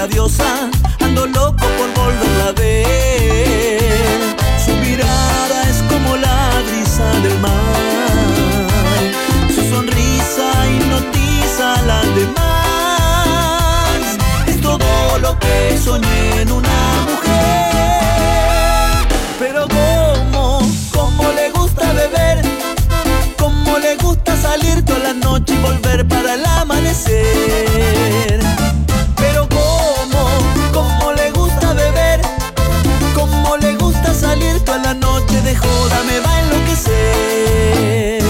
rabiosa, ando loco por volverla a ver. Su mirada es como la brisa del mar, su sonrisa hipnotiza a las demás. Es todo lo que soñé en una mujer. Pero cómo le gusta beber, cómo le gusta salir toda la noche y volver para el amanecer. Pero cómo le gusta beber, cómo le gusta salir toda la noche de joda, me va a enloquecer.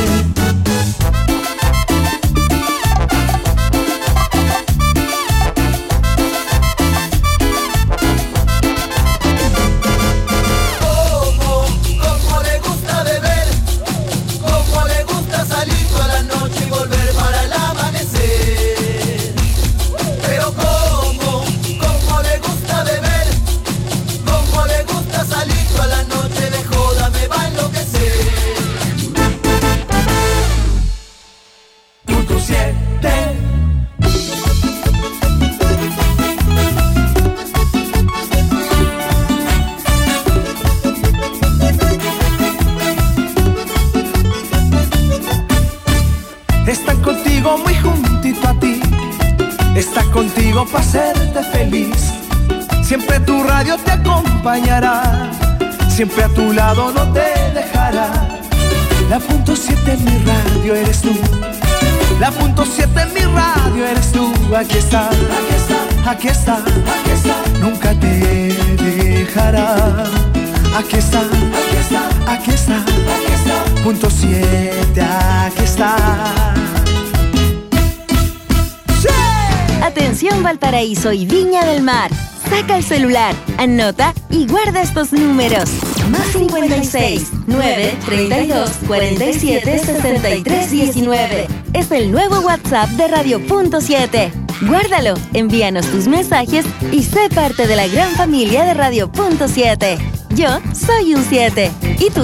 Contigo para hacerte feliz, siempre tu radio te acompañará, siempre a tu lado no te dejará. La punto 7 en mi radio eres tú, la punto 7 en mi radio eres tú. Aquí está, aquí está, aquí está, aquí está, nunca te dejará. Aquí está, aquí está, aquí está, aquí está, punto 7, aquí está. Atención Valparaíso y Viña del Mar. Saca el celular, anota y guarda estos números. Más 56 9 32 47 63 19. Es el nuevo WhatsApp de Radio Punto 7. Guárdalo, envíanos tus mensajes y sé parte de la gran familia de Radio Punto 7. Yo soy un 7. ¿Y tú?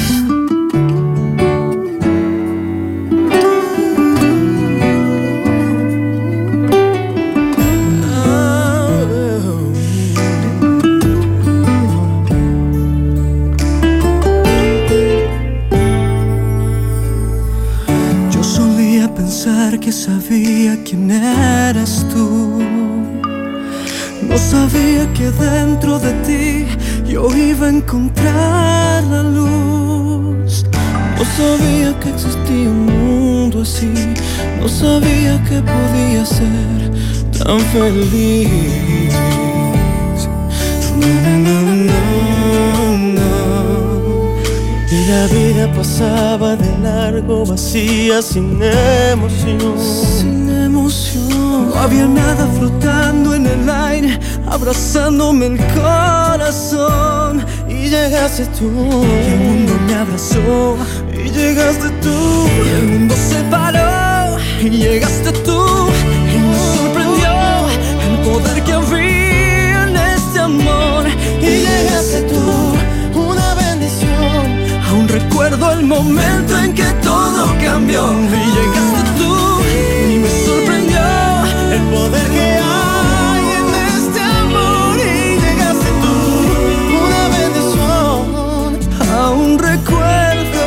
Que sabía quién eras tú, no sabía que dentro de ti yo iba a encontrar la luz. No sabía que existía un mundo así, no sabía que podía ser tan feliz. Y la vida pasaba de largo, vacía, sin emoción. Sin emoción. No había nada flotando en el aire, abrazándome el corazón. Y llegaste tú, y el mundo me abrazó. Y llegaste tú, y el mundo se paró. Y llegaste tú, y me sorprendió el poder que había en este amor. Y llegaste tú, una bendición. Aún recuerdo el momento en que todo cambió. Y llegaste tú y me sorprendió el poder que hay en este amor. Y llegaste tú, una bendición. Aún recuerdo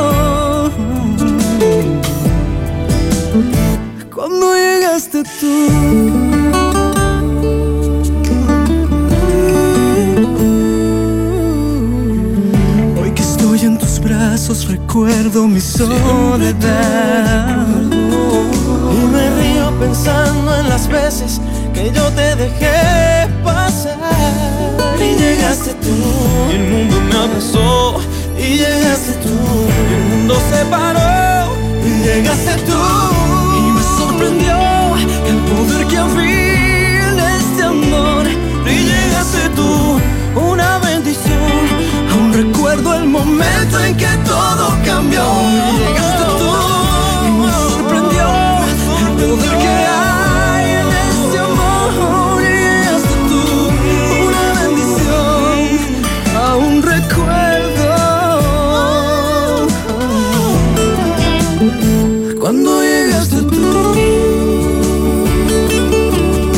cuando llegaste tú. Recuerdo mi soledad y me río pensando en las veces que yo te dejé pasar. Y llegaste tú, y el mundo me abrazó. Y llegaste tú, y el mundo se paró. Y llegaste tú, y me sorprendió el poder que había en este amor. Y llegaste tú, una bendición. Aún recuerdo el momento en que todo cambió. Y llegaste tú, y me sorprendió el poder que hay en este amor. Y llegaste tú, una bendición. Aún recuerdo cuando llegaste tú.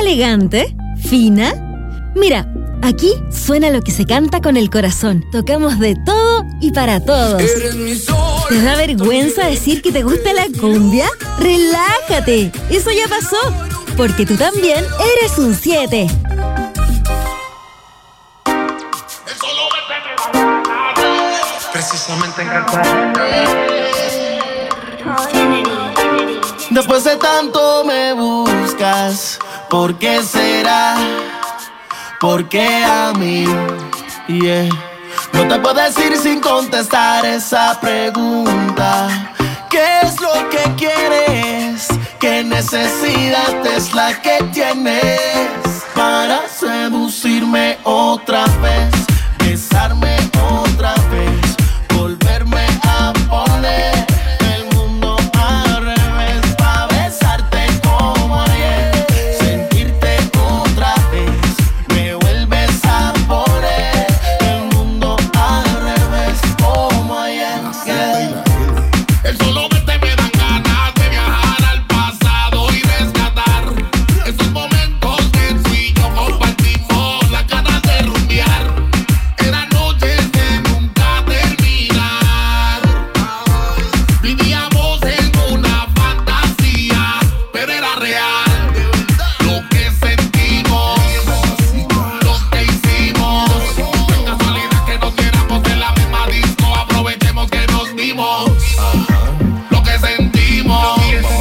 ¿Elegante? ¿Fina? Mira, aquí suena lo que se canta con el corazón. Tocamos de todo y para todos. ¿Te da vergüenza decir que te gusta la cumbia? ¡Relájate! Eso ya pasó, porque tú también eres un 7. Precisamente en Cartagena. Después de tanto me buscas, ¿por qué será? ¿Por qué a mí? Yeah. No te puedo decir sin contestar esa pregunta. ¿Qué es lo que quieres? ¿Qué necesidad es la que tienes para seducirme otra vez? Besarme otra vez, volverme a poner el mundo al revés, pa' besarte como ayer, sentirte otra vez, me vuelves a poner el mundo al revés como ayer. El solo verte me dan ganas de viajar al pasado y rescatar esos momentos que tú y yo compartimos, las ganas de rumbear. Eran noches de nunca terminar. Vivíamos en una fantasía, pero era real. Lo que sentimos, lo que hicimos. Es casualidad que nos viéramos en la misma disco. Aprovechemos que nos vimos. Lo que sentimos,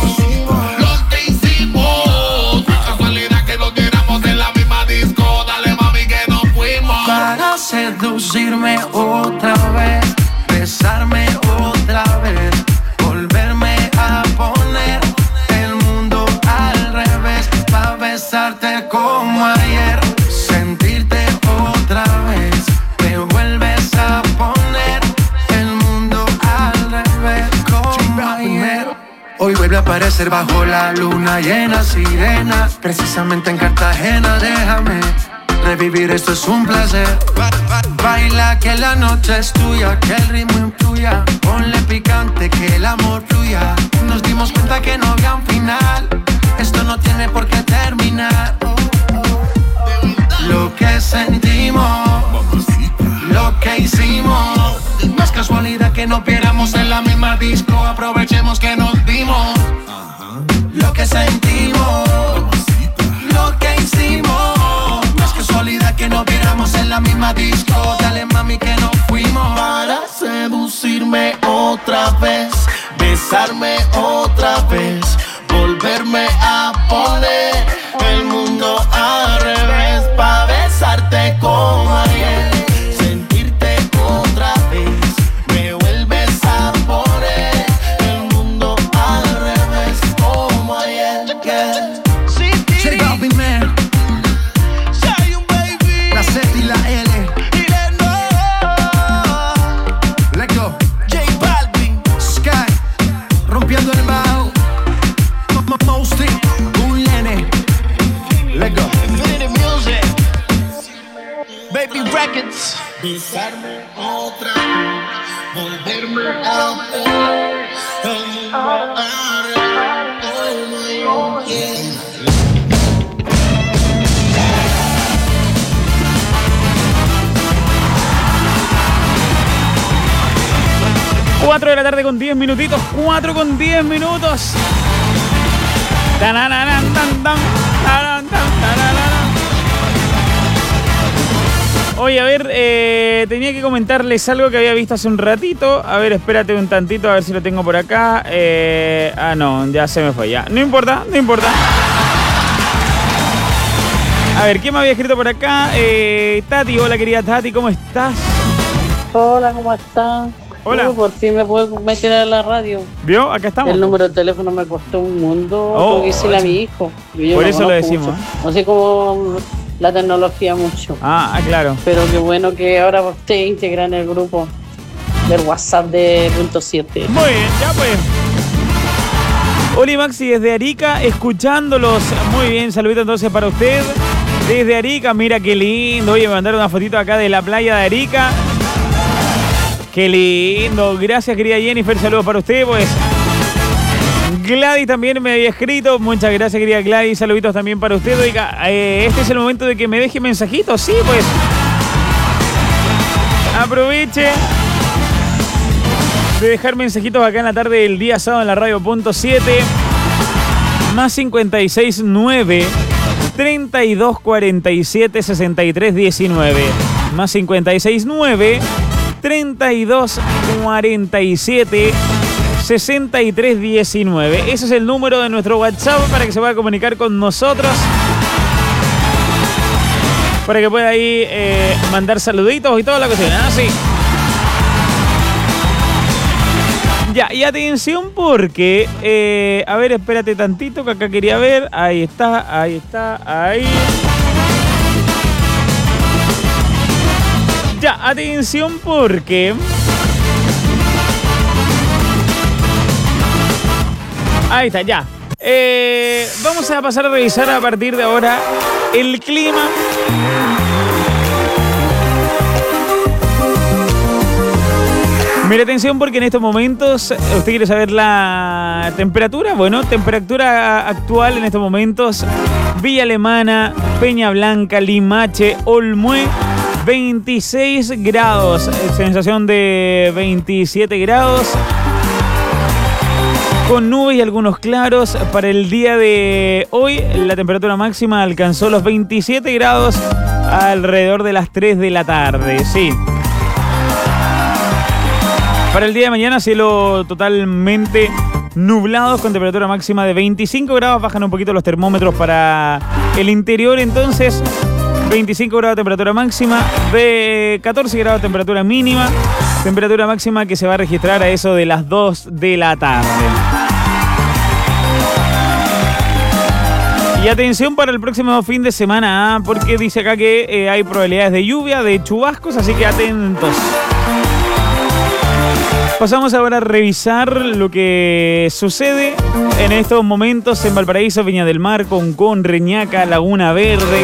lo que hicimos. Es casualidad que nos viéramos en la misma disco. Dale mami que nos fuimos. Para seducirme otra vez, besarme otra vez, volverme a poner el mundo al revés, pa' besarte como ayer, sentirte otra vez, me vuelves a poner el mundo al revés como ayer. Hoy vuelve a aparecer bajo la luna llena, sirena, precisamente en Cartagena. Déjame revivir, esto es un placer. Baila que la noche es tuya, que el ritmo influya. Ponle picante, que el amor fluya. Nos dimos cuenta que no había un final. Esto no tiene por qué terminar. Lo que sentimos, lo que hicimos. No es casualidad que nos viéramos en la misma disco. Aprovechemos que nos vimos. Lo que sentimos, lo que hicimos. No es casualidad que nos viéramos en la misma disco. Dale mami que nos fuimos. Para seducirme otra vez, besarme otra vez, volverme a poner el mundo al revés, pa' besarte como ayer, sentirte otra vez, me vuelves a poner el mundo al revés como ayer. J Balvin, man. La Z y la L. Let's go. J Balvin, Sky, rompiendo el bajo. Mosty, un nene. Let's go. Infinity Music, Baby Records. Besarme otra vez, volverme a poner el mundo al revés como yo quiero. 4 de la tarde con 10 minutitos. 4 con 10 minutos. Oye, a ver, tenía que comentarles algo que había visto hace un ratito. A ver, espérate un tantito, a ver si lo tengo por acá. No, ya se me fue, ya. No importa, no importa. A ver, ¿quién me había escrito por acá? Tati, hola querida Tati, ¿cómo estás? Hola, ¿cómo estás? Hola. Por fin me puedo meter a la radio. ¿Vio? Acá estamos. El número de teléfono me costó un mundo. Oh, porque hice a mi hijo. Yo por no eso lo decimos. mucho. No sé cómo la tecnología mucho. Ah, claro. Pero qué bueno que ahora usted integra en el grupo del WhatsApp de Punto 7. Muy bien, ya pues. Oli Maxi desde Arica, escuchándolos. Muy bien, saludito entonces para usted. Desde Arica, mira qué lindo. Oye, me mandaron una fotito acá de la playa de Arica. Qué lindo. Gracias, querida Jennifer. Saludos para usted, pues. Gladys también me había escrito. Muchas gracias, querida Gladys. Saluditos también para usted. Oiga, este es el momento de que me deje mensajitos. Sí, pues. Aproveche de dejar mensajitos acá en la tarde del día sábado en la radio.7. Más 569 32 47 63 19. Más 569 32 47 63 19. Ese es el número de nuestro WhatsApp para que se pueda comunicar con nosotros. Para que pueda ahí mandar saluditos y toda la cuestión. Sí. Ya, y atención porque... a ver, espérate tantito que acá quería ver. Ahí está, ahí. Ya, atención porque... Ahí está, ya. Vamos a pasar a revisar a partir de ahora el clima. Mira, atención porque en estos momentos, ¿usted quiere saber la temperatura? Bueno, temperatura actual en estos momentos, Villa Alemana, Peña Blanca, Limache, Olmué, 26 grados, sensación de 27 grados, con nubes y algunos claros. Para el día de hoy, la temperatura máxima alcanzó los 27 grados alrededor de las 3 de la tarde, sí. Para el día de mañana, cielo totalmente nublado con temperatura máxima de 25 grados. Bajan un poquito los termómetros para el interior. Entonces, 25 grados de temperatura máxima, de 14 grados de temperatura mínima. Temperatura máxima que se va a registrar a eso de las 2 de la tarde. Y atención para el próximo fin de semana, porque dice acá que hay probabilidades de lluvia, de chubascos, así que atentos. Pasamos ahora a revisar lo que sucede en estos momentos en Valparaíso, Viña del Mar, Concón, Reñaca, Laguna Verde.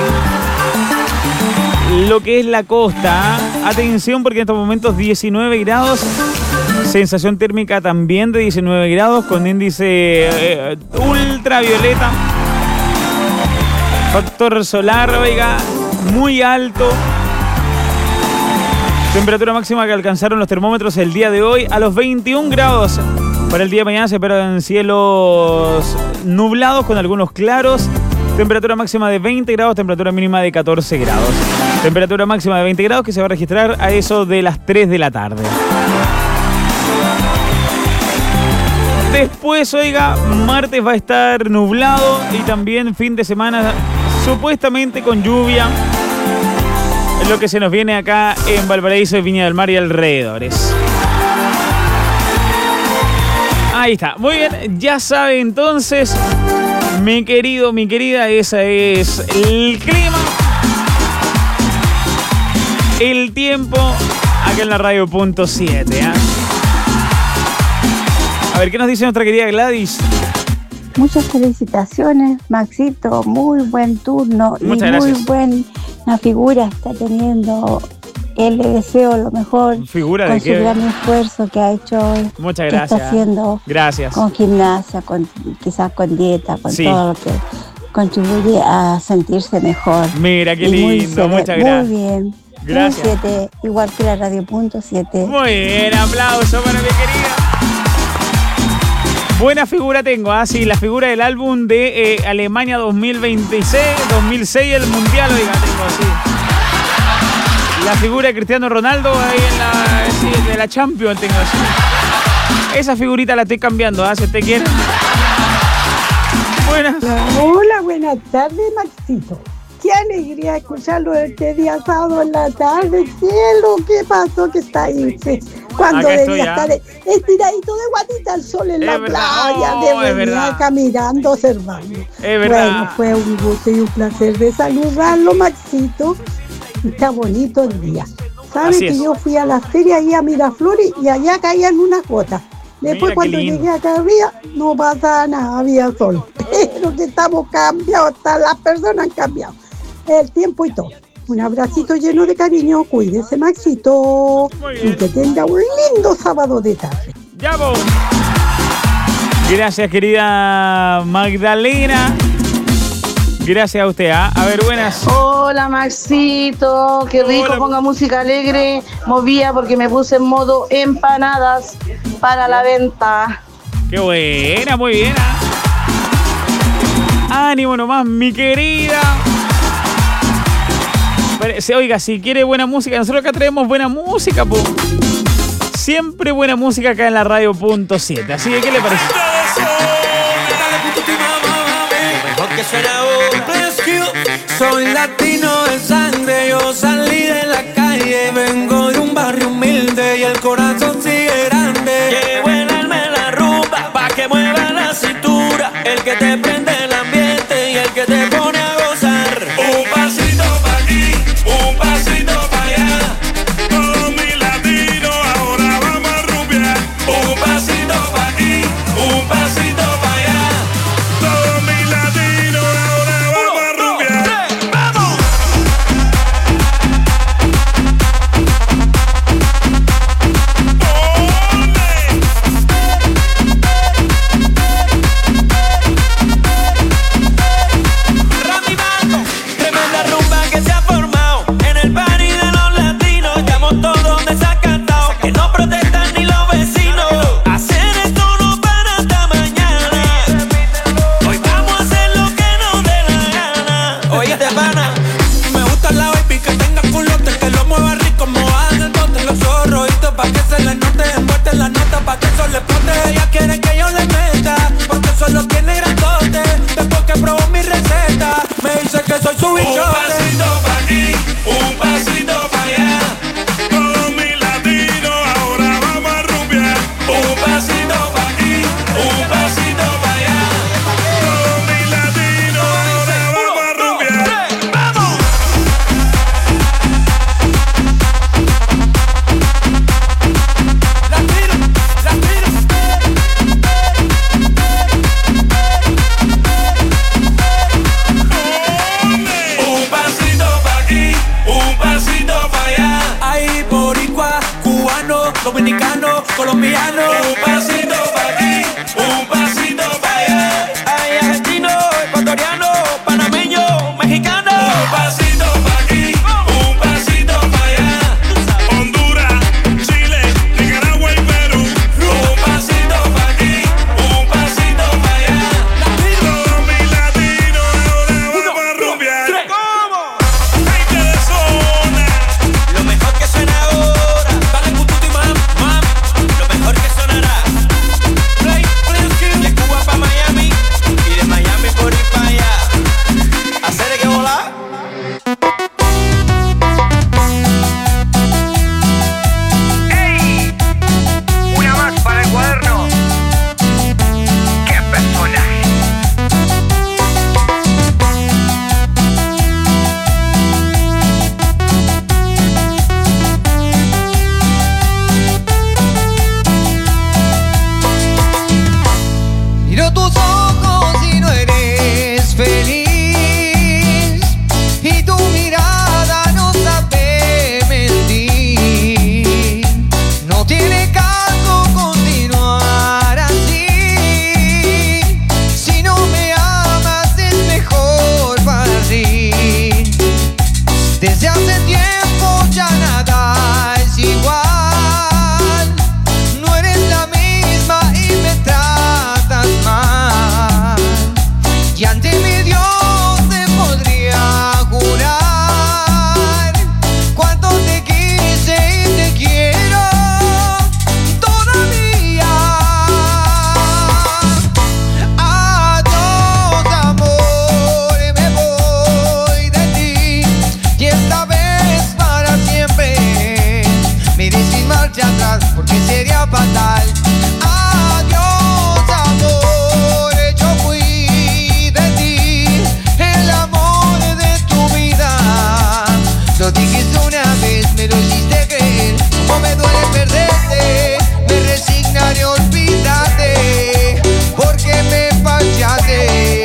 Lo que es la costa. Atención porque en estos momentos 19 grados. Sensación térmica también de 19 grados con índice ultravioleta. Factor solar, oiga, muy alto. Temperatura máxima que alcanzaron los termómetros el día de hoy a los 21 grados. Para el día de mañana se esperan cielos nublados con algunos claros. Temperatura máxima de 20 grados, temperatura mínima de 14 grados. Temperatura máxima de 20 grados que se va a registrar a eso de las 3 de la tarde. Después, oiga, martes va a estar nublado y también fin de semana supuestamente con lluvia. Lo que se nos viene acá en Valparaíso, Viña del Mar y alrededores. Ahí está. Muy bien, ya sabe entonces, mi querido, mi querida, ese es el clima. El tiempo acá en la radio.7. A ver, ¿qué nos dice nuestra querida Gladys? Muchas felicitaciones, Maxito. Muy buen turno. Muchas y gracias. Muy buena figura está teniendo. Él le deseo lo mejor. ¿Figura con de su qué? gran esfuerzo que ha hecho hoy. Muchas que gracias. está haciendo Gracias. con gimnasia, quizás con dieta, con Sí. todo lo que contribuye a sentirse mejor. Mira, qué Y muy lindo. sereno. Muchas gracias. Muy bien. Gracias. 7, igual que la radio.7. Muy bien, aplauso para mi querida. Buena figura tengo, sí, la figura del álbum de Alemania 2026, 2006, el Mundial, oiga, tengo así. La figura de Cristiano Ronaldo ahí en la, sí, de la Champions tengo así. Esa figurita la estoy cambiando, si usted quiere. Buenas. Hola, buenas tardes, Maxito. Qué alegría escucharlo este día sábado en la tarde. Cielo, ¿qué pasó que está ahí? Cuando Acá estoy, debía estar estiradito de guatita al sol en la verdad. playa, Oh, es de verdad. acá mirando, observando. Es verdad. Bueno, fue un gusto y un placer de saludarlo, Maxito. Está bonito el día. ¿Sabes Así que es. yo fui a la feria ahí a Miraflores y allá caían unas gotas? Después Mira qué cuando lindo. llegué acá arriba no pasaba nada, había sol. Pero que estamos cambiados, hasta las personas han cambiado. El tiempo y todo. Un abracito lleno de cariño, cuídese, Maxito. Muy bien. Y que tenga un lindo sábado de tarde. Ya vos. Gracias, querida Magdalena. Gracias a usted. A ver, buenas. Hola, Maxito. Qué rico. Hola. Ponga música alegre. Movía porque me puse en modo empanadas para la venta. Qué buena, muy bien. Ánimo nomás, mi querida. Oiga, si quiere buena música, nosotros acá traemos buena música, po. Siempre buena música acá en la radio.7. Así que, ¿qué le parece? Soy latino de sangre, yo salí de la calle. Vengo de un barrio humilde y el corazón sigue grande. Llevo el alma en la rumba pa' que mueva la cintura. El que te prende el ambiente y el que te pone a gozar. Un pasito pa' aquí, un pasito pa' allá. Todos mis latinos ahora vamos a rumbear. Un pasito pa' aquí, un pasito pa' allá. Todos mis latinos ahora vamos a rumbear. ¡Vamos! Randy Marco, tremenda rumba que se ha formado en el party de los latinos. Estamos todos desacatados, que no protestan ni los vecinos. Hacer esto no para hasta mañana. Hoy vamos a hacer lo que nos dé la gana. Oye, te pana, me gusta la baby que tenga culote, que lo mueva rico, mojada en el bote. Los ojos rojitos pa' que se le note, envuelta en la nota pa' que eso le explote. Ella quiere que yo le meta, porque solo tiene grandote. Después que probó mi receta, me dice que soy su bichote. Un pasito pa' aquí, un pasito pa' allá. Todos mis latinos ahora vamos a rumbear. Un pasito pa' aquí, un pasito pa' allá. Todos mis latinos ahora vamos a rumbear. ¡Vamos! Un pasito pa' aquí, un pasito pa' allá. Hay boricua, cubano, dominicano, colombiano. Un pasito pa' aquí, un pasito pa' allá. Hay argentino, ecuatoriano, panameño, mexicano. Un pasito pa' aquí, un pasito pa' allá. Honduras, Chile, Nicaragua y Perú. Un pasito pa' aquí, un pasito pa' allá. Todos mis latinos ahora vamos a rumbear. Gente de zona, lo mejor que suena ahora. Dale pututi mam, mam, lo mejor que sonará. Play, de Cuba pa' Miami y de Miami por ir pa' allá. Hacer que volar. ¡Ey! Una más para el cuaderno. ¡Qué personaje! Miro tus ojos y no eres feliz, y tu mirada no sabe mentir. No tiene caso continuar así. Si no me amas es mejor partir. Desde hace tiempo ya nada es igual. No eres la misma y me tratas mal. Y ante mi Dios te podría jurar cuánto te quise y te quiero todavía. Adiós, amor, me voy de ti, y esta vez para siempre. Me iré sin marcha atrás porque sería fatal. Adiós, amor, yo fui de ti, el amor de tu vida. Lo dijiste una vez, me lo hiciste creer. Como me duele perderte, me resignaré a olvidarte, porque me fallaste.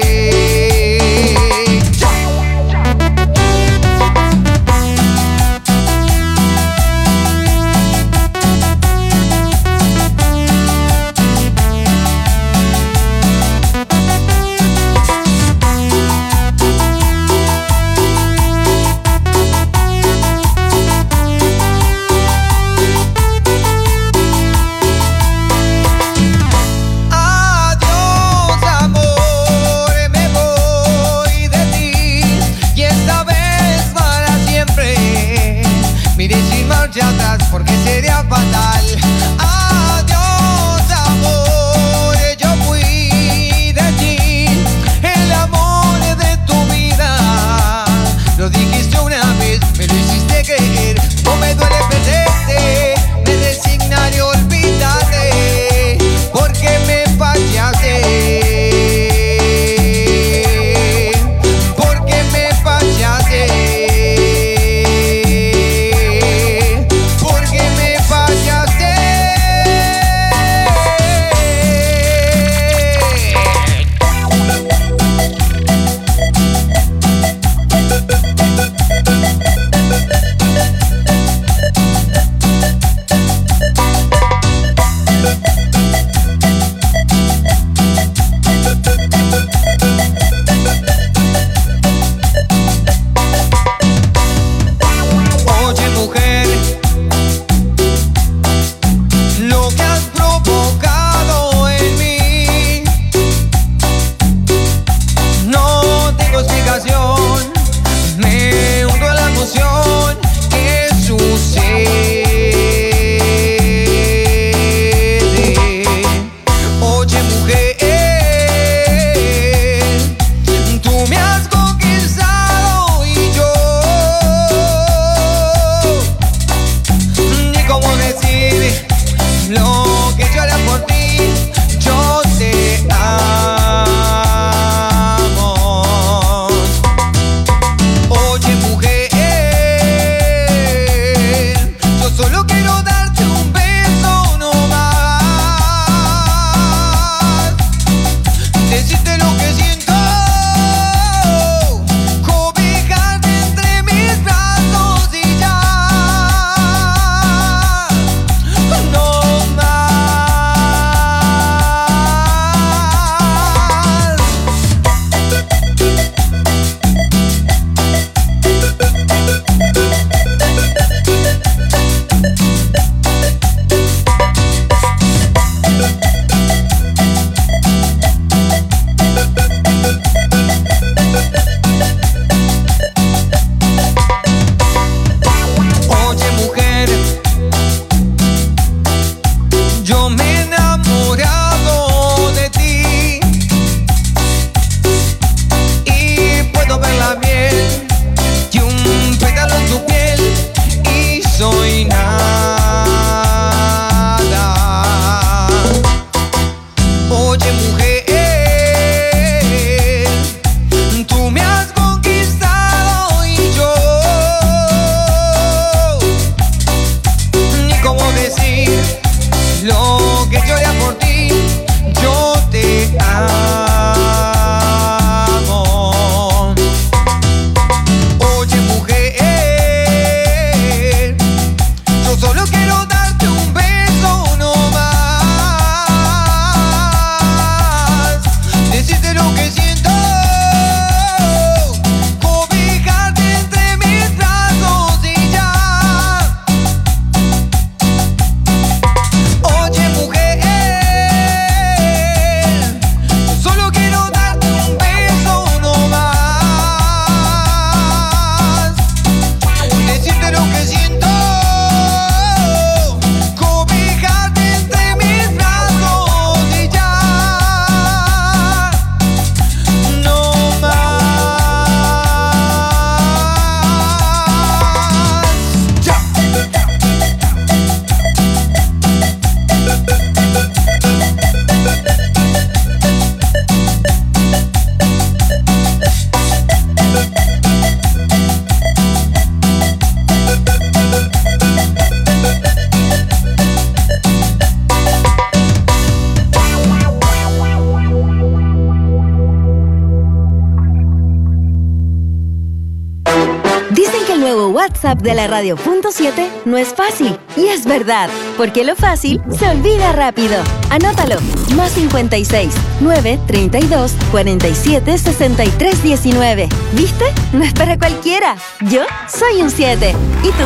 marcha atrás porque sería fatal. Adiós, amor, yo fui de ti, el amor de tu vida. Lo dijiste una vez, me lo hiciste creer. No me duele perderte, me resignaré, olvídate, porque me fallaste. WhatsApp de la Radio Punto 7 no es fácil. Y es verdad, porque lo fácil se olvida rápido. Anótalo. Más 56 932 47 63 19. ¿Viste? No es para cualquiera. Yo soy un 7. ¿Y tú?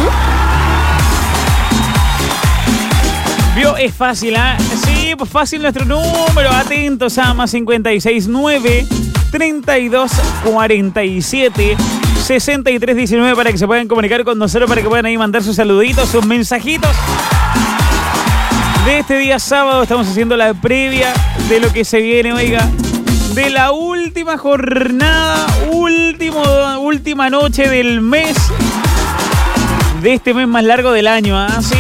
¿Vio? Es fácil, ¿ah? Sí, pues fácil nuestro número. Atentos a más 56 9 32 47 6319 para que se puedan comunicar con nosotros, para que puedan ahí mandar sus saluditos, sus mensajitos. De este día sábado estamos haciendo la previa de lo que se viene, oiga, de la última jornada, última noche del mes, de este mes más largo del año, ¿sí?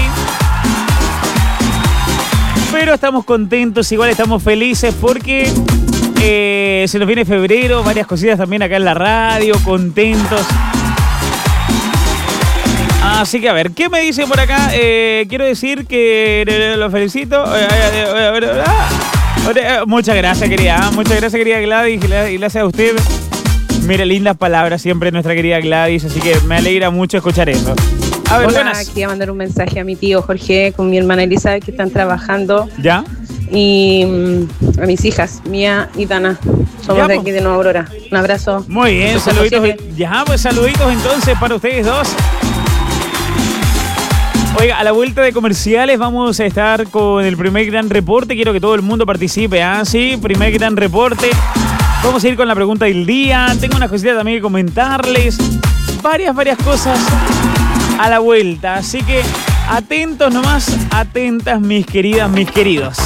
Pero estamos contentos, igual estamos felices porque se nos viene febrero, varias cositas también acá en la radio, contentos. Así que a ver, ¿qué me dicen por acá? Quiero decir que los felicito. Muchas gracias, querida. Muchas gracias, querida Gladys. Y gracias a usted. Mire, lindas palabras siempre nuestra querida Gladys. Así que me alegra mucho escuchar eso. A ver, hola, buenas. quería mandar un mensaje a mi tío Jorge con mi hermana Elizabeth que están trabajando. ¿Ya? Y a mis hijas, Mía y Dana. Somos ya, de aquí de Nueva Aurora. Un abrazo. Muy bien, saluditos. Ya, pues saluditos entonces para ustedes dos. Oiga, a la vuelta de comerciales vamos a estar con el primer gran reporte. Quiero que todo el mundo participe, Sí, primer gran reporte. Vamos a ir con la pregunta del día. Tengo unas cositas también que comentarles. Varias cosas a la vuelta. Así que atentos nomás, atentas mis queridas, mis queridos.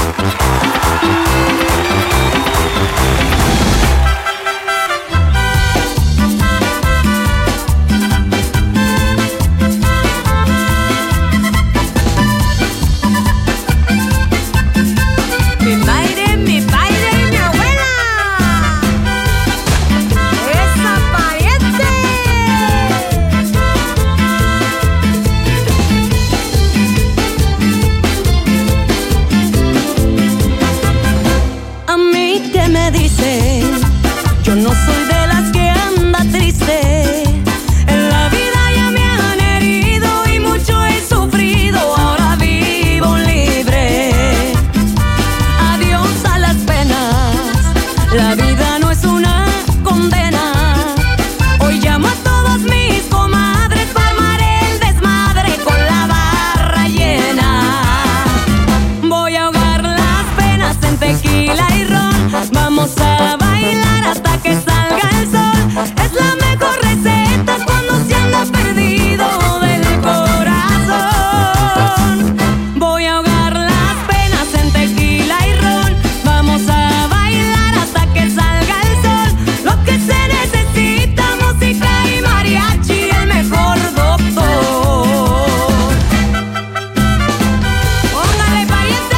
Yo no soy de las que anda triste. En la vida ya me han herido y mucho he sufrido. Ahora vivo libre. Adiós a las penas. La vida no es una condena. Hoy llamo a todos mis comadres para armar el desmadre con la barra llena. Voy a ahogar las penas en tequila y ron. Vamos a bailar hasta que salga el sol. Es la mejor receta cuando se anda perdido del corazón. Voy a ahogar las penas en tequila y ron. Vamos a bailar hasta que salga el sol. Lo que se necesita, música y mariachi, el mejor doctor. ¡Póngale, pariente!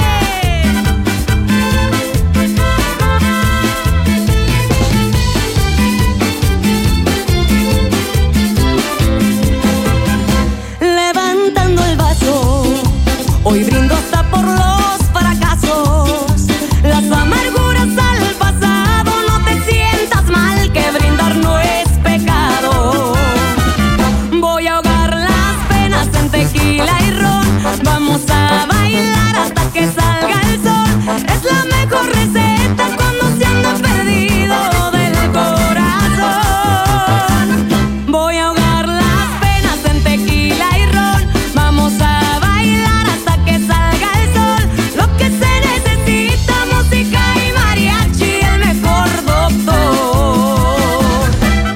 Levantando el vaso, hoy brindo hasta por los fracasos, las amarguras al pasado. No te sientas mal, que brindar no es pecado. Voy a ahogar las penas en tequila y ron. Vamos a bailar hasta que salga el sol. Es la mejor receta cuando se anda perdido del corazón. Voy a ahogar las penas en tequila y ron. Vamos a bailar hasta que salga el sol. Lo que se necesita, música y mariachi, el mejor doctor.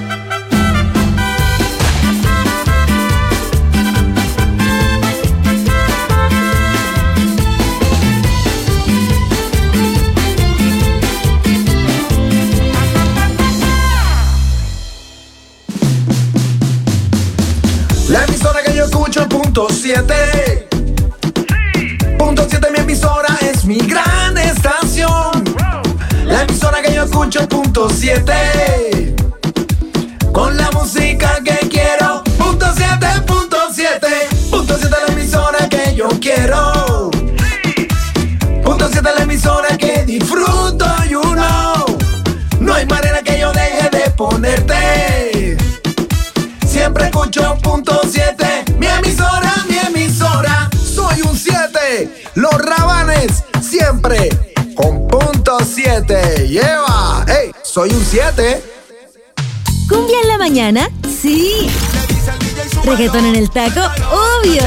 La emisora que yo escucho, .7. .7 mi emisora es mi gran estación. La emisora que yo escucho, .7. Con la música que quiero, .7, .7. .7 la emisora que yo quiero. .7 la emisora que disfruto, you know. No hay manera que yo deje de ponerte. Siempre escucho .7, mi emisora, mi emisora. Soy un 7, los Rabanes siempre con .7. Lleva, hey, soy un 7. ¿Cumbia en la mañana? Sí. ¿Reggaetón en el taco? Obvio.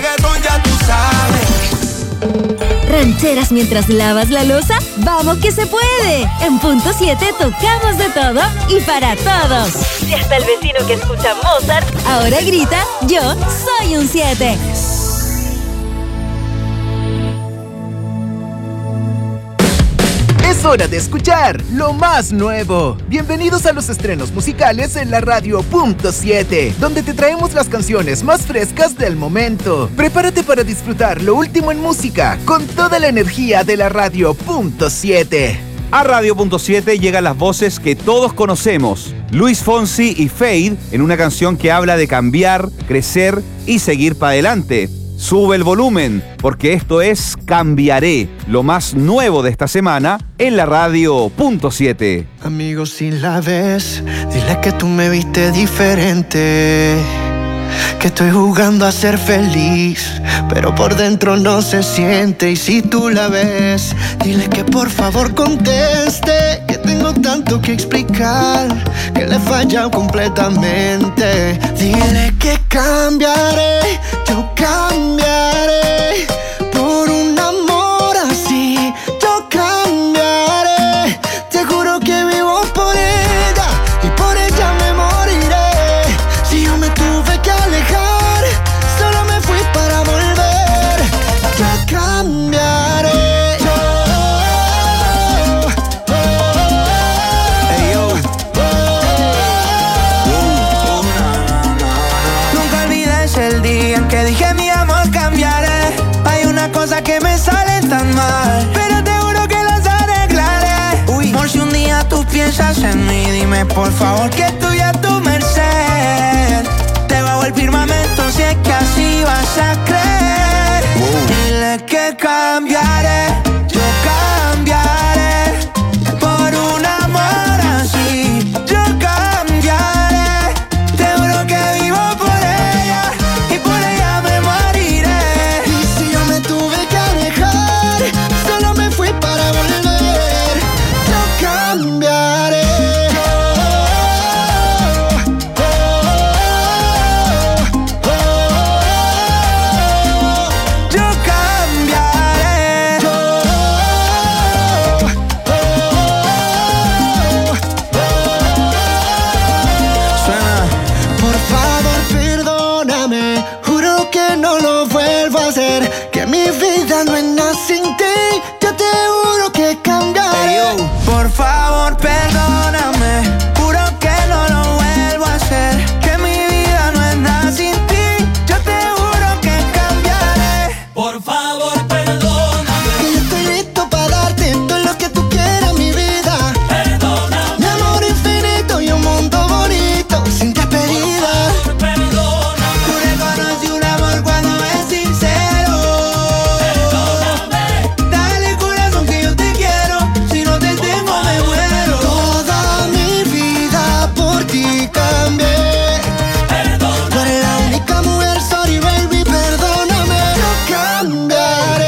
¿Rancheras mientras lavas la loza? ¡Vamos que se puede! En .7 tocamos de todo y para todos. hasta el vecino que escucha Mozart ahora grita, yo soy un 7. Es hora de escuchar lo más nuevo. Bienvenidos a los estrenos musicales en la radio Punto 7, donde te traemos las canciones más frescas del momento. Prepárate para disfrutar lo último en música con toda la energía de la radio Punto 7. A Radio Punto 7 llegan las voces que todos conocemos. Luis Fonsi y Fade en una canción que habla de cambiar, crecer y seguir para adelante. Sube el volumen, porque esto es Cambiaré, lo más nuevo de esta semana en la radio Punto 7. Amigo, si la ves, dile que tú me viste diferente, que estoy jugando a ser feliz, pero por dentro no se siente. Y si tú la ves, dile que por favor conteste, que tengo tanto que explicar, que le he fallado completamente. Dile que cambiaré, yo cambiaré por un amor así. Yo cambiaré, te juro que vivo por ella y por ella me moriré. Si yo me tuve que alejar, solo me fui para volver. Yo cambiaré. Nunca olvides el día en que dije mi amor cambiaré. Hay una cosa que me sale tan mal, pero te juro que las arreglaré. Uy, por si un día tú piensas en mí, dime por favor que estoy a tu merced. Te bajo el firmamento si es que así vas a creer. Dile que cambiaré, yo cambiaré por un amor así. Yo cambiaré, te juro que vivo por ella y por ella me moriré. Y si yo me tuve que alejar, solo me fui para volver. Yo cambiaré. Yo cambiaré. Suena. Por favor, perdóname, juro que no lo vuelvo a hacer, que mi vida no es nada sin ti. Yo te juro que cambiaré. Por favor, perdóname, juro que no lo vuelvo a hacer, que mi vida no es nada sin ti. Yo te juro que cambiaré. Por favor, perdóname. Que yo estoy listo para darte todo lo que tú quieras, mi vida. Perdóname. Mi amor infinito y un mundo bonito sin despedida. Perdóname. Tú reconoces un amor cuando es sincero. Perdóname. Dale corazón que yo te quiero, si no te tengo me muero. Toda mi vida por ti cambié. Perdóname. Tú eres la única mujer, sorry baby, perdóname. Yo cambiaré.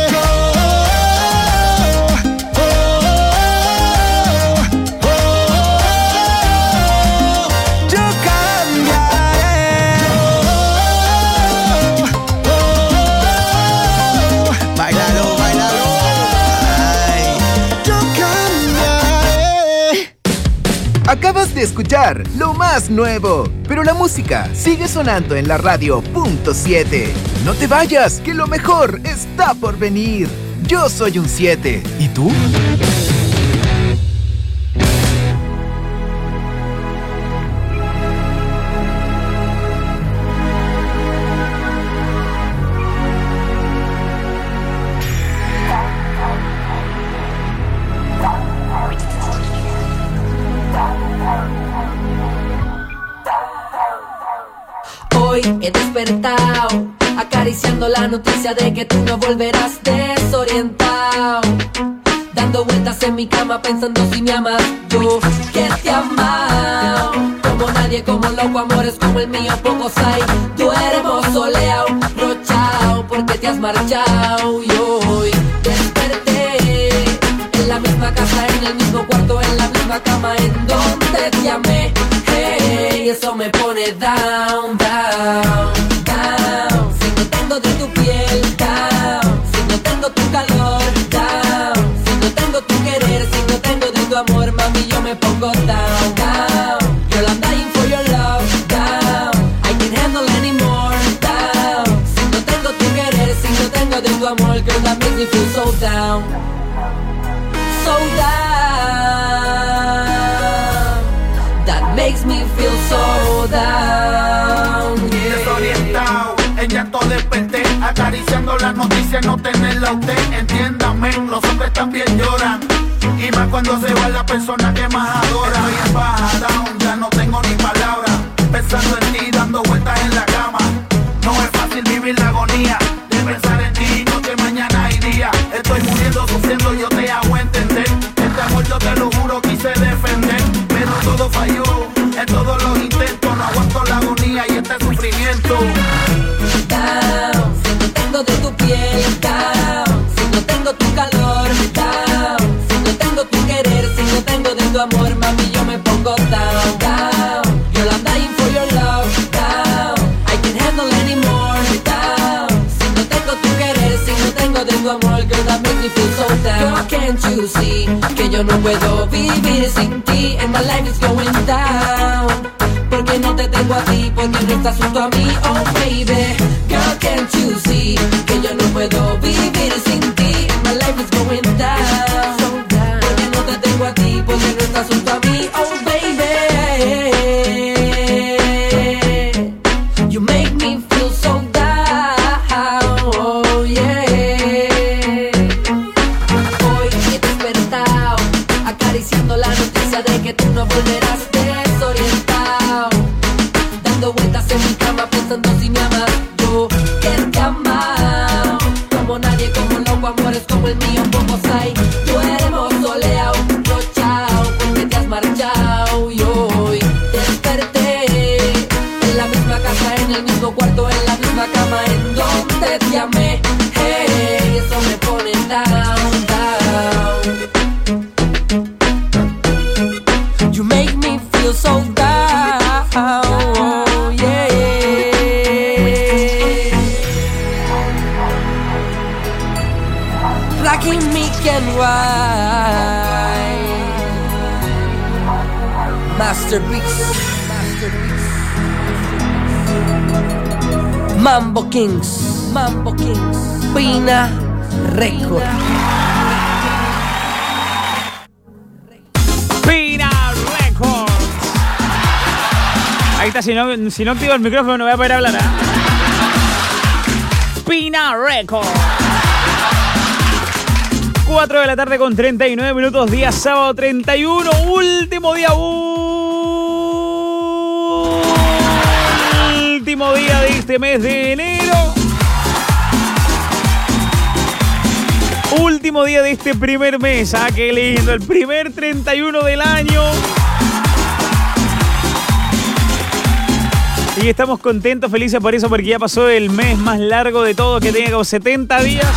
Yo cambiaré. Báilalo, báilalo. Ay. Yo cambiaré. Acabas de escuchar lo más nuevo, pero la música sigue sonando en la radio Punto 7. No te vayas, que lo mejor está por venir. Yo soy un 7. ¿Y tú? Hoy he despertado acariciando la noticia de que tú no volverás desorientado, dando vueltas en mi cama pensando si me amas. Yo que te he amado como nadie, como loco, amores como el mío pocos hay. Duermo soleado, rochao porque te has marchado. Y hoy desperté en la misma casa, en el mismo cuarto, en la misma cama en donde te amé. Hey, eso me pone down, down, down. Si no tengo de tu piel, down. Si no tengo tu calor, down. Si no tengo tu querer, si no tengo de tu amor, mami, yo me pongo down, down. Yolanda Info tu amor, girl, that makes me feel so down. So down. That makes me feel so down. Desorientado, en llanto desperté, acariciando las noticias, no tenerla a usted. Entiéndame, los hombres también lloran, y más cuando se va la persona que más adora. Estoy en baja down, ya no tengo ni palabras, pensando en ti, dando vueltas en la cama. No es fácil vivir la agonía de pensar en ti, no que mañana hay día. Estoy muriendo, sufriendo, yo te hago entender. Este amor yo te lo juro, quise defender, pero todo falló, en todos los intentos. No aguanto la agonía y este sufrimiento. Down, si no tengo de tu piel, down, si no tengo tu calor, down, si no tengo tu querer, si no tengo de tu amor, mami, yo me pongo down, down. Girl, I'm dying for your love, down, I can't handle anymore, down. Si no tengo tu querer, si no tengo de tu amor, girl, that makes me feel so down. Girl, can't you see que yo no puedo vivir sin ti, and my life is going down. Porque no te tengo a ti, porque no estás junto a mí, oh baby. Girl, can't you see que yo no puedo vivir sin ti, and my life is going down. Porque no te tengo a ti, porque no estás junto a mí, oh baby. You make me feel so down, oh yeah. Hoy he despertado, acariciando la noticia de que tú no volverás, desorientado, dando vueltas en mi cama pensando si me amas. Yo que te amo, como nadie, como loco, amores como el mío pocos hay. Duermo soleado, rochao, porque te has marchado. Y hoy desperté en la misma casa, en el mismo cuarto, en la misma cama en donde te amé. Hey, eso me pone down, down. You make me feel so down, oh, yeah. Black and meek and white, masterpiece, Mambo Kings, Pina Record. Pina Records. Ahí está, si no activo el micrófono no voy a poder hablar, ¿eh? Pina Records. 4 de la tarde con 39 minutos, día sábado 31, último día de este mes de enero. Último día de este primer mes, ¿ah? Qué lindo, el primer 31 del año. Y estamos contentos, felices por eso, porque ya pasó el mes más largo de todo, que tenía como 70 días.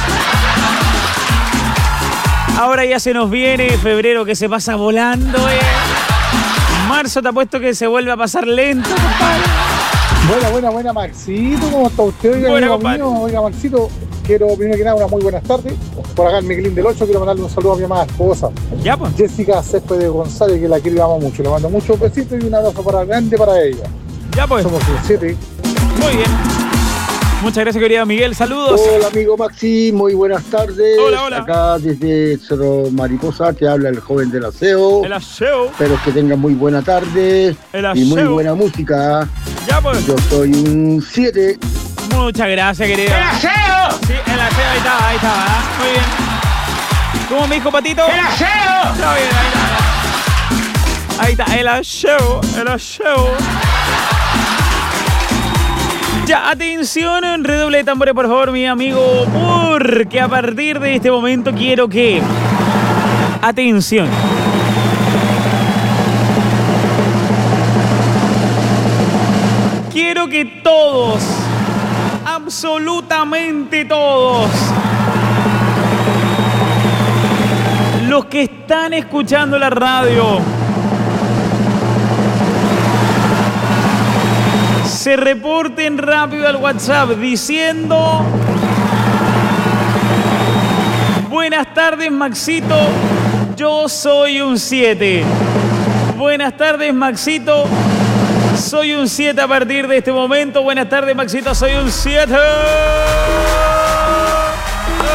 Ahora ya se nos viene febrero, que se pasa volando, Marzo te apuesto que se vuelve a pasar lento, compadre. Buena, Maxito, ¿cómo está usted? Oiga, Buena, amigo mío, oiga, Maxito, quiero primero que nada una muy buenas tardes. Por acá en Miguelín del 8 quiero mandarle un saludo a mi amada esposa, ya, pues. Jessica Céspedes González, que la quiero y la amo mucho. Le mando muchos besitos y un abrazo grande para ella. Ya, pues. Somos 7. Muy bien. Muchas gracias, querido Miguel. Saludos. Hola, amigo Maxi. Muy buenas tardes. Hola. Acá desde Cerro Mariposa te habla el joven del aseo. El aseo. Espero que tengan muy buena tarde y muy buena música. Ya, pues. Yo soy un 7. Muchas gracias, querido. ¡El aseo! Sí, el aseo, ahí está. Muy bien. ¿Cómo me dijo Patito? ¡El aseo! Está bien, ahí está, el aseo. Ya, atención, redoble de tambores, por favor, mi amigo, porque a partir de este momento quiero que... Atención. Quiero que todos, absolutamente todos, los que están escuchando la radio, se reporten rápido al WhatsApp diciendo: buenas tardes, Maxito, yo soy un 7. Buenas tardes, Maxito, soy un 7 a partir de este momento. Buenas tardes, Maxito, soy un 7.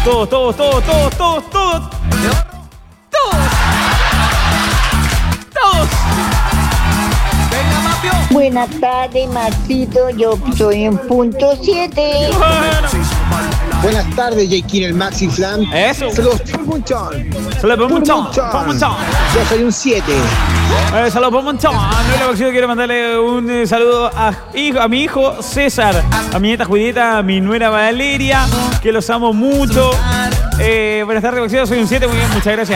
Buenas tardes, Maxito. Yo soy un punto 7. Buenas tardes, J.K. el Maxi Flam. Eso. Saludos por muchón. Saludos por muchón. Yo soy un 7. Saludos por muchón. No, Maxito, quiero mandarle un saludo a mi hijo César, a mi nieta Julieta, a mi nuera Valeria, que los amo mucho. Buenas tardes, Maxito. Soy un 7. Muy bien, muchas gracias.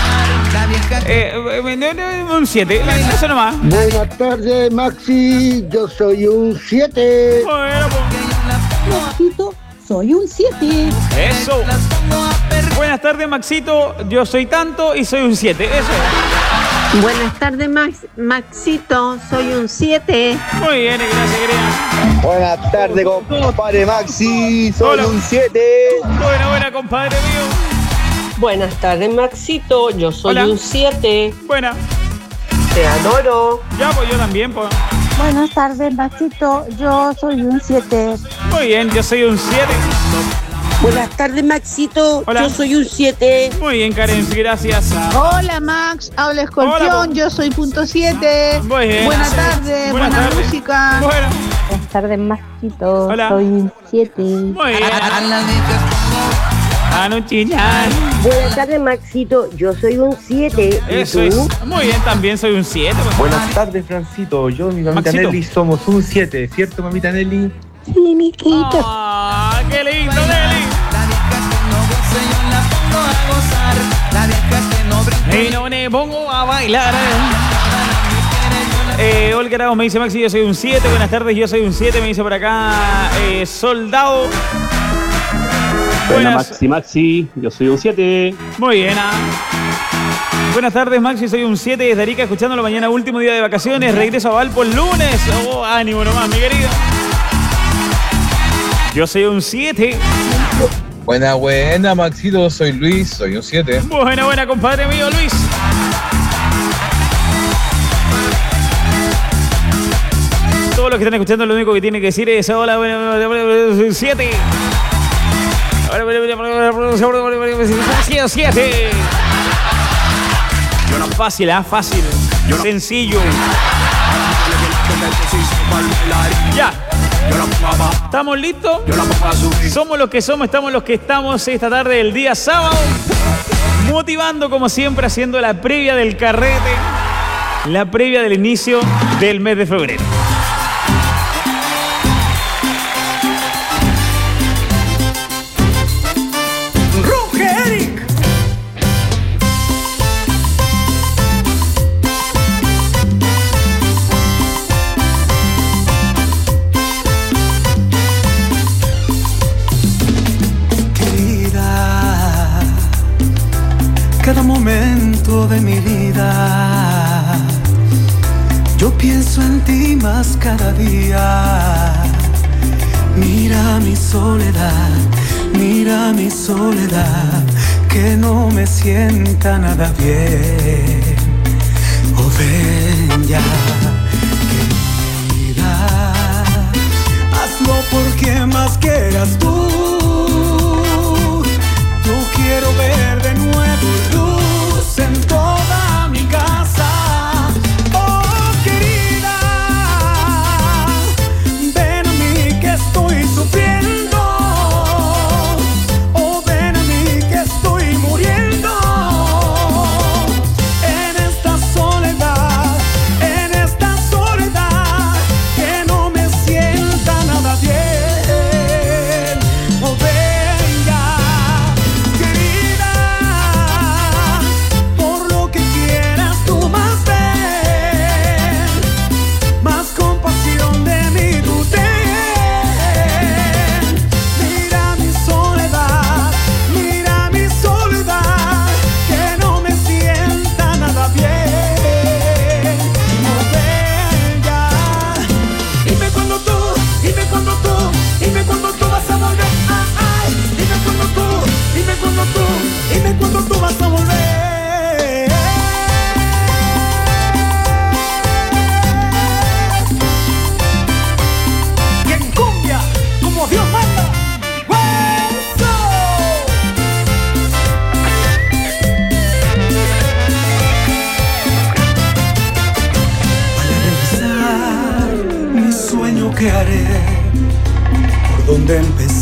Un 7. Eso nomás. Buenas tardes, Maxi. Yo soy un 7. Bueno, Maxito, soy un 7. Eso. Buenas tardes, Maxito. Yo soy tanto y soy un 7. Eso. Buenas tardes, Maxito. Soy un 7. Muy bien, gracias, querida. Buenas tardes, compadre Maxi. Soy un 7. Buena, compadre mío. Buenas tardes, Maxito. Yo soy un 7. Buena. Te adoro. Ya, pues yo también, pues. Buenas tardes, Maxito. Yo soy un 7. Muy bien, yo soy un 7. Buenas tardes, Maxito. Hola. Yo soy un 7. Muy bien, Karen, gracias. Hola, Max. Habla Escorpión. Hola, yo soy punto 7. Muy bien. Buenas tardes. Buenas Buena tardes. música. Bueno. Buenas tardes, Maxito. Hola. Soy un 7. Muy bien. Anochillar. Buenas tardes, Maxito. Yo soy un 7. Eso es. Muy bien, también soy un 7. Buenas tardes, Francito. Yo y mi mamita Maxito. Nelly somos un 7. ¿Cierto, mamita Nelly? Sí, mi quito. ¡Ah, qué lindo, Nelly! Y no me pongo a bailar. Olga Aragón me dice: Maxi, yo soy un 7. Buenas tardes, yo soy un 7. Me dice por acá Soldado. Buenas, Maxi, yo soy un 7. Muy bien. Buenas tardes, Maxi, soy un 7 desde Arica, escuchándolo mañana, último día de vacaciones. Regreso a Valpo el lunes. Oh, ánimo nomás, mi querido. Yo soy un 7. Buena, Maxito, soy Luis, soy un 7. Buena, compadre mío, Luis. Todos los que están escuchando, lo único que tienen que decir es: hola, soy un 7. 7. Fácil, fácil. Sencillo. Ya. ¿Estamos listos? Somos los que somos, estamos los que estamos esta tarde del día sábado. Motivando como siempre, haciendo la previa del carrete. La previa del inicio del mes de febrero. Cada momento de mi vida yo pienso en ti más cada día. Mira mi soledad, que no me sienta nada bien. Oh, ven ya, querida, hazlo porque más quieras tú. Yo quiero ver de nuevo luz en toda mi casa. Oh, querida, ven a mí que estoy sufriendo. Oh, ven a mí que estoy muriendo. En esta soledad, que no me sienta nada bien.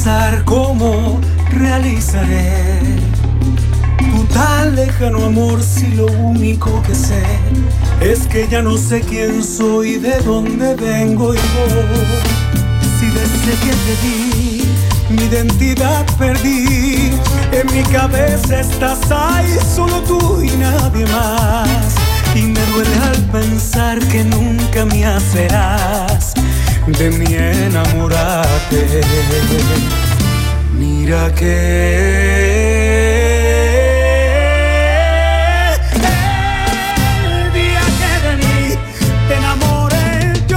pensar cómo realizaré tu tan lejano amor si lo único que sé es que ya no sé quién soy, de dónde vengo y voy. Si desde que te di mi identidad perdí, en mi cabeza estás ahí, solo tú y nadie más. Y me duele al pensar que nunca me hacerás de mi enamorarte. Mira que el día que de mí te enamoré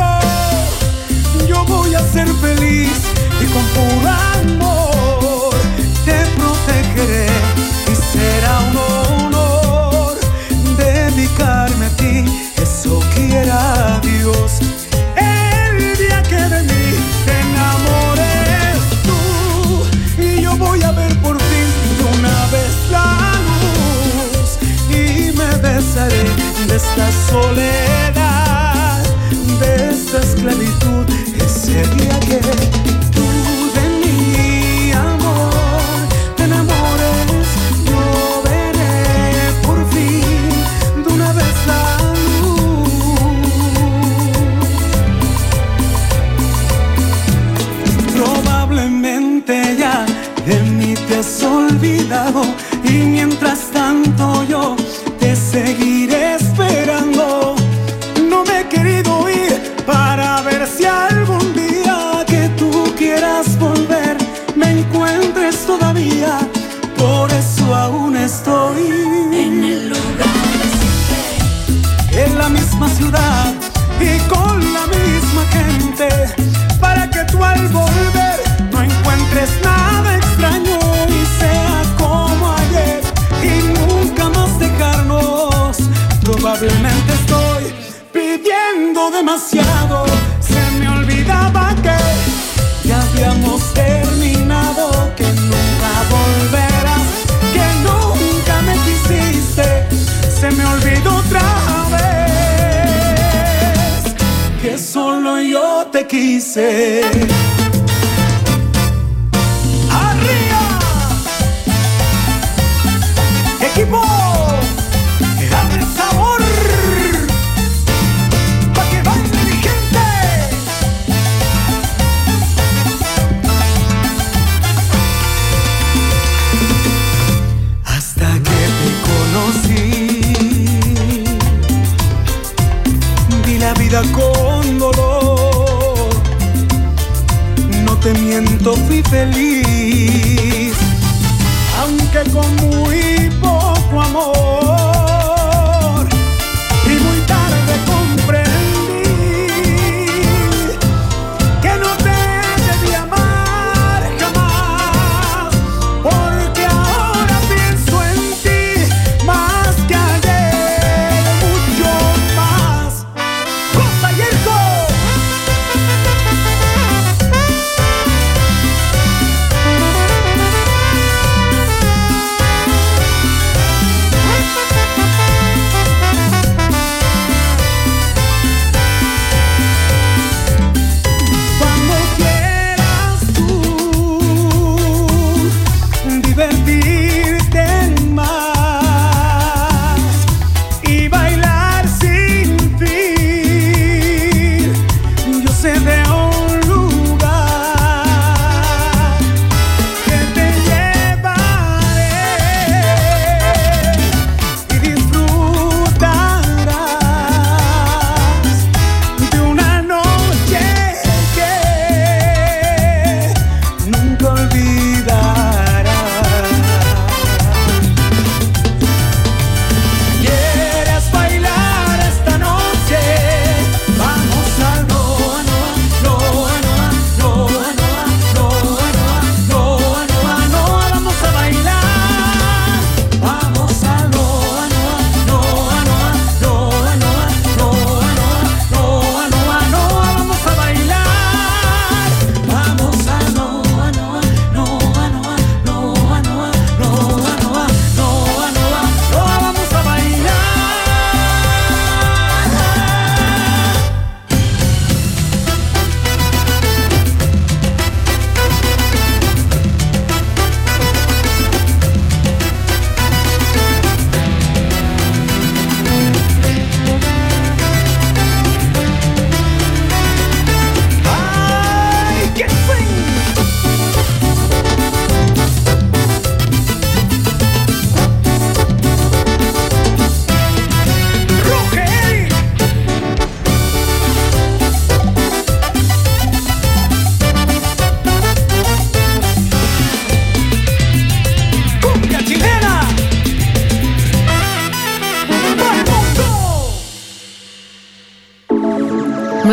yo voy a ser feliz y con puro amor te protegeré y será un honor dedicarme a ti, eso quiera Dios. El día que de mí te enamores tú y yo voy a ver por fin de una vez la luz y me besaré de esta soledad, de esta esclavitud, ese día que tú de mi amor te enamores, yo veré por fin de una vez la luz. Probablemente ya de mí te has olvidado y mientras tanto yo te seguiré esperando. No me he querido ir para ver si algún día que tú quieras volver me encuentres todavía. Por eso aún estoy en el lugar de siempre, en la misma ciudad y con la misma gente, para que tú al volver no encuentres nada extraño y sea como ayer y nunca más dejarnos. Probablemente estoy pidiendo demasiado, se me olvidaba que ya habíamos terminado, que nunca volverás, que nunca me quisiste, se me olvidó otra vez, que solo yo te quise. ¡Arriba! ¡Equipo! ¡Que abre sabor! Con dolor, no te miento, fui feliz, aunque con muy poco amor, y muy tarde comprendí que no te debí amar jamás, porque ahora pienso en ti más que ayer, mucho más.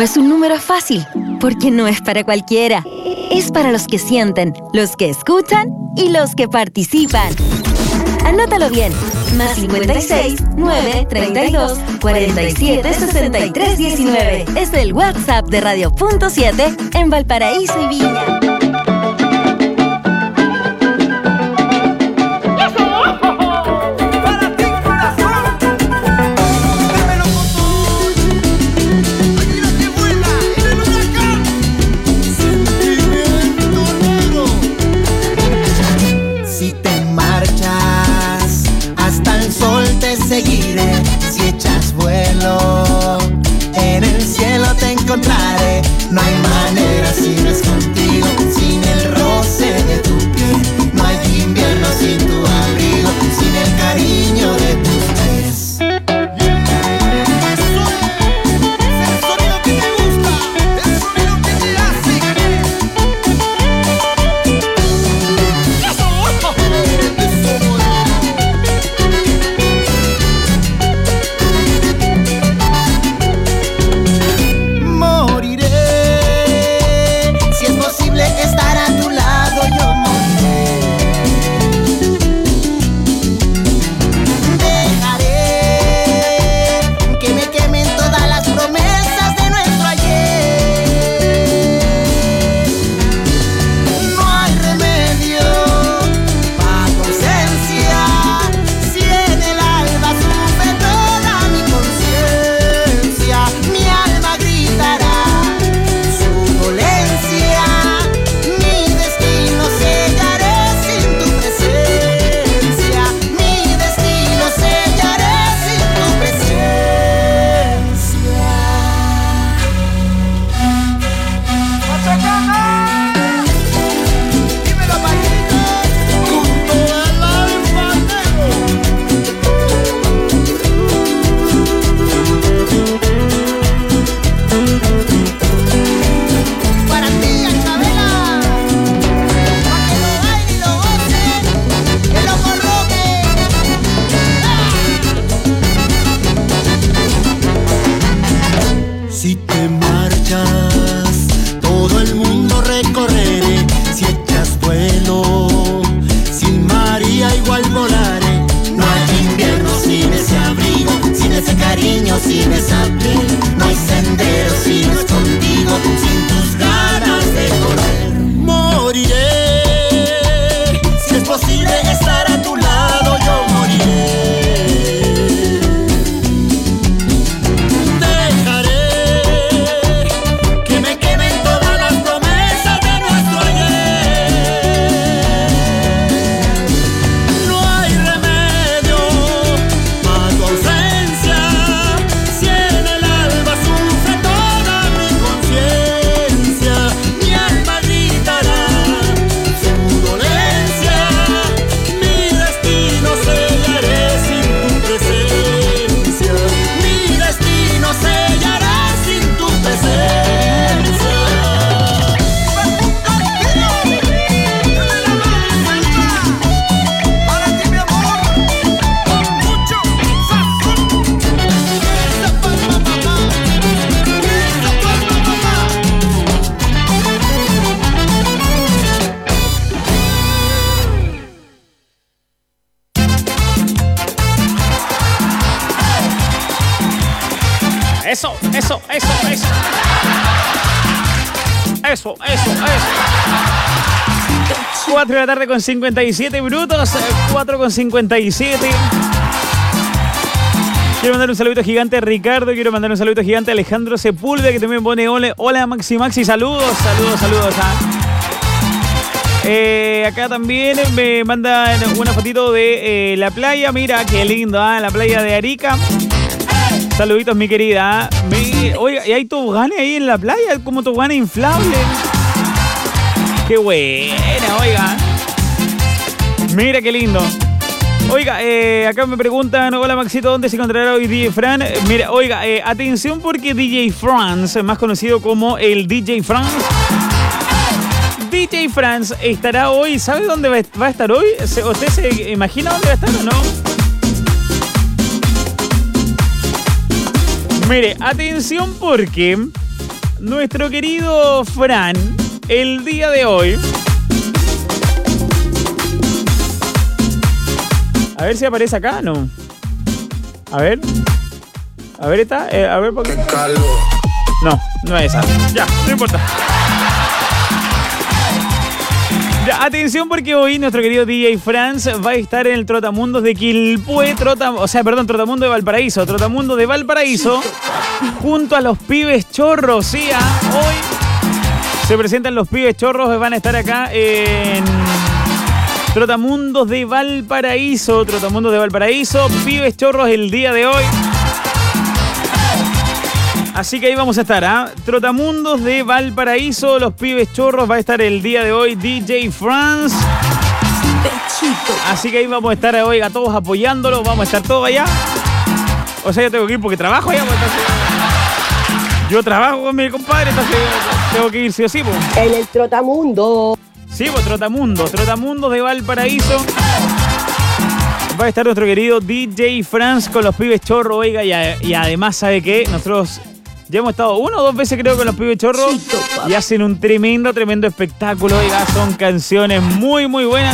No es un número fácil, porque no es para cualquiera. Es para los que sienten, los que escuchan y los que participan. Anótalo bien. Más 56 9 32 47 63 19. Es el WhatsApp de Radio Punto 7 en Valparaíso y Viña. Seguiré si echas vuelo, en el cielo te encontraré. No hay manera si no es contigo, sin el roce de tu piel. No hay invierno sin tu abrigo, sin el cariño de tus pies. El sonido que te gusta, el sonido que te hace. Estar a tu lado yo moriré. Dejaré que me quemen todas las promesas de nuestro ayer. No hay remedio para tu ausencia, si en el alba sufre toda mi conciencia. Mi alma gritará su dolencia. Si te marchas, todo el mundo recorreré. Si echas vuelo, sin María igual volaré. No hay invierno sin ese abrigo, sin ese cariño, sin esa piel. No hay sendero si no es contigo, sin tus ganas de correr. Moriré, si es posible estar a tu lado, yo moriré. Eso. 4 de la tarde con 57 minutos. 4 con 57. Quiero mandar un saludito gigante a Ricardo. Quiero mandar un saludito gigante a Alejandro Sepúlveda, que también pone hola Maxi. Saludos. Acá también me mandan una fotito de la playa. Mira, qué lindo, la playa de Arica. Saluditos, mi querida. Oiga, ¿y hay toboganes ahí en la playa? Como toboganes inflables. Qué buena, oiga. Mira qué lindo. Oiga, acá me preguntan, hola Maxito, ¿dónde se encontrará hoy DJ Fran? Mira, oiga, atención porque DJ France, más conocido como el DJ France. DJ France estará hoy, ¿sabe dónde va a estar hoy? ¿Usted se imagina dónde va a estar o no? Mire, atención porque nuestro querido Fran, el día de hoy. A ver si aparece acá, ¿no? A ver, está. A ver, ¿por qué? No es esa. Ya, no importa. Ya, atención porque hoy nuestro querido DJ Franz va a estar en el Trotamundos de Quilpué, Trotamundo de Valparaíso. Trotamundo de Valparaíso junto a los Pibes Chorros. Sí, hoy se presentan los Pibes Chorros, van a estar acá en Trotamundos de Valparaíso. Pibes Chorros el día de hoy. Así que ahí vamos a estar, Trotamundos de Valparaíso, los Pibes Chorros, va a estar el día de hoy DJ Franz. Así que ahí vamos a estar, oiga, todos apoyándolo, vamos a estar todos allá. O sea, yo tengo que ir porque trabajo allá. Yo trabajo con mi compadre, entonces tengo que ir sí o sí. En el Trotamundo. Sí, Trotamundo de Valparaíso. Va a estar nuestro querido DJ Franz con los Pibes Chorros, oiga, y además, ¿sabe qué? Nosotros ya hemos estado 1 o 2 veces creo con los Pibes Chorros y hacen un tremendo espectáculo, oiga, son canciones muy, muy buenas.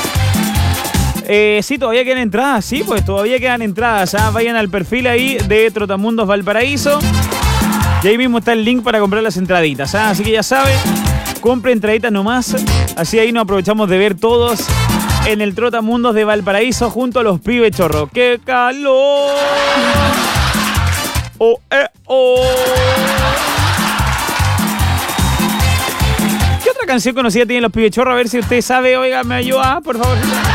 Sí, todavía quedan entradas, todavía quedan entradas, vayan al perfil ahí de Trotamundos Valparaíso y ahí mismo está el link para comprar las entraditas, así que ya saben, compre entraditas nomás, así ahí nos aprovechamos de ver todos en el Trotamundos de Valparaíso junto a los Pibes Chorros. ¡Qué calor! ¡Oh, oh! ¿Qué otra canción conocida tienen los Pibes Chorros? A ver si usted sabe, oiga, me ayuda, por favor.